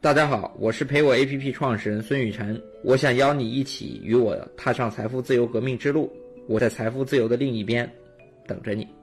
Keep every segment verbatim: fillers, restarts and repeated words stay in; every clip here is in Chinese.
大家好，我是陪我 A P P 创始人孙雨晨，我想邀你一起与我踏上财富自由革命之路，我在财富自由的另一边等着你。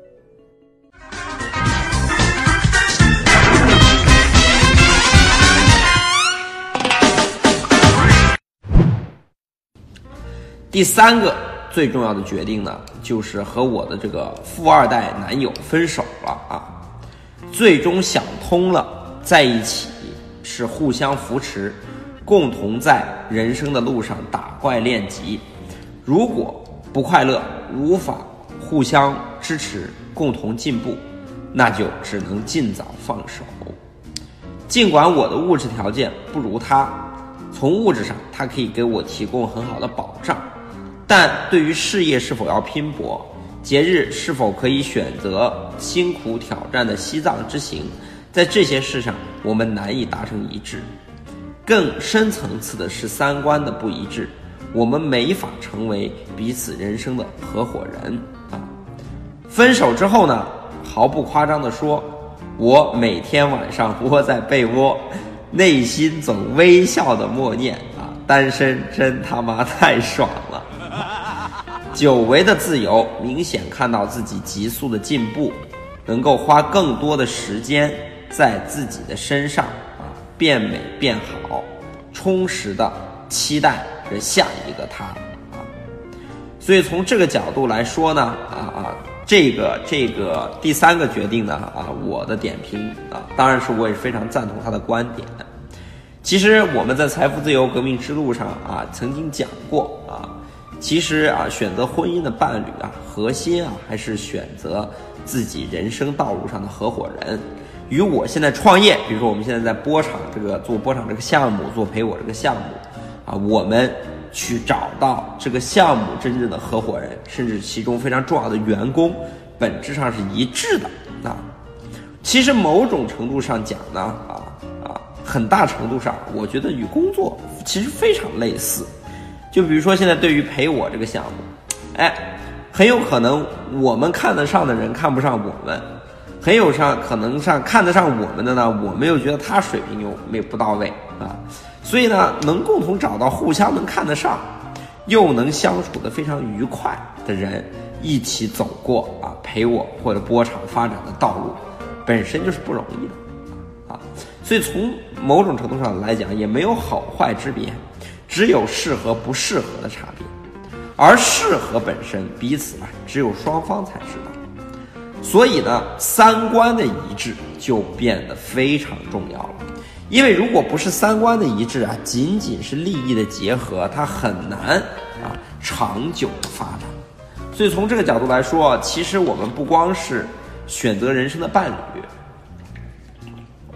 第三个最重要的决定呢，就是和我的这个富二代男友分手了啊，最终想通了，在一起是互相扶持，共同在人生的路上打怪练级。如果不快乐，无法互相支持，共同进步，那就只能尽早放手。尽管我的物质条件不如他，从物质上他可以给我提供很好的保障，但对于事业是否要拼搏，节日是否可以选择辛苦挑战的西藏之行，在这些事上我们难以达成一致。更深层次的是三观的不一致，我们没法成为彼此人生的合伙人啊。分手之后呢，毫不夸张地说，我每天晚上窝在被窝，内心总微笑的默念啊，单身真他妈太爽了。久违的自由，明显看到自己急速的进步，能够花更多的时间在自己的身上啊，变美变好，充实的期待着下一个他啊。所以从这个角度来说呢，啊啊，这个这个第三个决定呢，啊，我的点评啊，当然是我也非常赞同他的观点。其实我们在财富自由革命之路上啊，曾经讲过啊。其实啊，选择婚姻的伴侣啊，核心啊还是选择自己人生道路上的合伙人。与我现在创业，比如说我们现在在波场这个做波场这个项目，做陪我这个项目啊，我们去找到这个项目真正的合伙人，甚至其中非常重要的员工，本质上是一致的啊。其实某种程度上讲呢，啊啊，很大程度上，我觉得与工作其实非常类似。就比如说现在对于陪我这个项目，哎，很有可能我们看得上的人看不上我们，很有上可能上看得上我们的呢，我们又觉得他水平又没不到位啊，所以呢，能共同找到互相能看得上，又能相处得非常愉快的人，一起走过啊陪我或者波场发展的道路，本身就是不容易的啊，所以从某种程度上来讲，也没有好坏之别。只有适合不适合的差别，而适合本身彼此啊，只有双方才知道。所以呢，三观的一致就变得非常重要了。因为如果不是三观的一致啊，仅仅是利益的结合，它很难啊长久的发展。所以从这个角度来说，其实我们不光是选择人生的伴侣，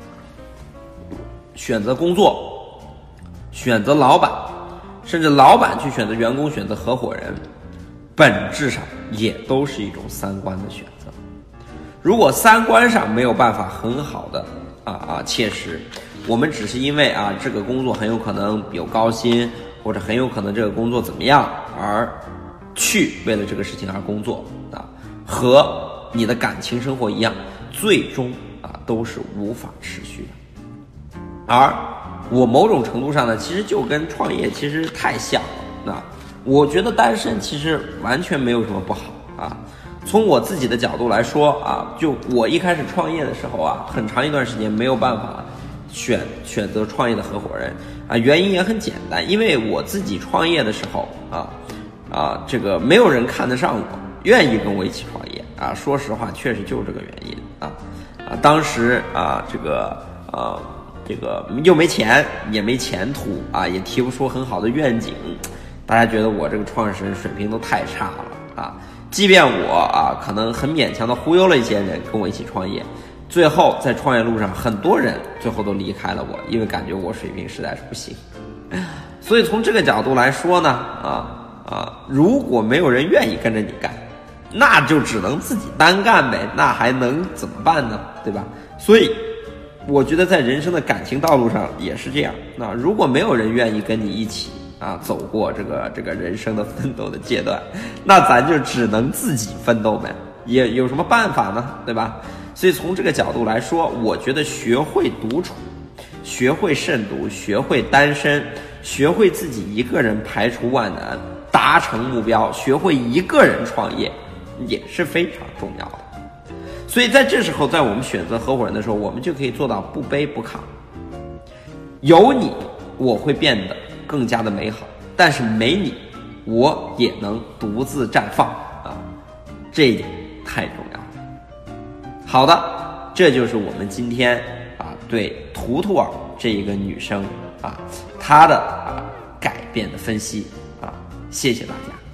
选择工作，选择老板，甚至老板去选择员工，选择合伙人，本质上也都是一种三观的选择。如果三观上没有办法很好的啊啊切实，我们只是因为啊这个工作很有可能有高薪，或者很有可能这个工作怎么样而去为了这个事情而工作啊，和你的感情生活一样，最终啊都是无法持续的。而我某种程度上呢，其实就跟创业其实太像了。啊，我觉得单身其实完全没有什么不好啊。从我自己的角度来说啊，就我一开始创业的时候啊，很长一段时间没有办法选选择创业的合伙人啊，原因也很简单，因为我自己创业的时候啊啊，这个没有人看得上我，愿意跟我一起创业啊。说实话，确实就是这个原因啊啊，当时啊这个啊。这个又没钱也没前途啊，也提不出很好的愿景，大家觉得我这个创始人水平都太差了啊！即便我啊可能很勉强的忽悠了一些人跟我一起创业，最后在创业路上很多人最后都离开了我，因为感觉我水平实在是不行。所以从这个角度来说呢，啊啊，如果没有人愿意跟着你干，那就只能自己单干呗，那还能怎么办呢？对吧？所以我觉得在人生的感情道路上也是这样。那如果没有人愿意跟你一起啊走过这个这个人生的奋斗的阶段，那咱就只能自己奋斗呗，也有什么办法呢？对吧？所以从这个角度来说，我觉得学会独处， 学会慎独，学会单身，学会自己一个人排除万难达成目标，学会一个人创业也是非常重要的。所以在这时候，在我们选择合伙人的时候，我们就可以做到不卑不亢。有你，我会变得更加的美好，但是没你，我也能独自绽放啊！这一点太重要了。好的，这就是我们今天啊对图图儿这一个女生啊她的啊改变的分析啊，谢谢大家。